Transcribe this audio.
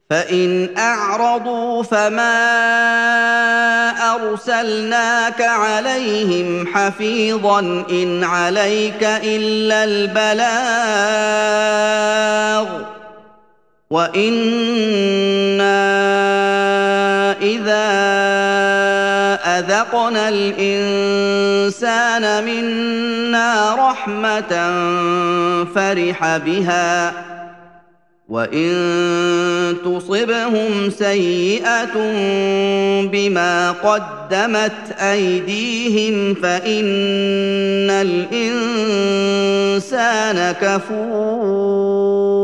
فإن أعرضوا فما أرسلناك عليهم حفيظا إن عليك إلا البلاغ وإنا إذا أذقنا الإنسان منا رحمة فرح بها وإن تصبهم سيئة بما قدمت أيديهم فإن الإنسان كفور